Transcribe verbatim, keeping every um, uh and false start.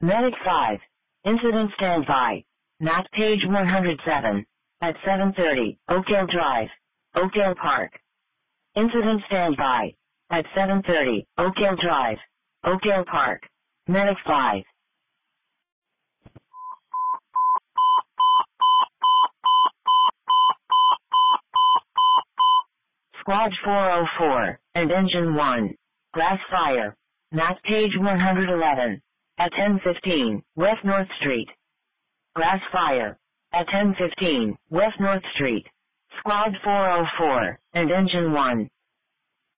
Medic five. Incident standby. Map page one hundred seven. At seven thirty, Oakdale Drive, Oakdale Park. Incident standby. At seven thirty, Oakdale Drive, Oakdale Park. Medic five. Squad four oh four, and Engine one. Grass fire. Map page one hundred eleven. At ten fifteen, West North Street. Grass fire. At ten fifteen, West North Street. Squad four oh four, and Engine one.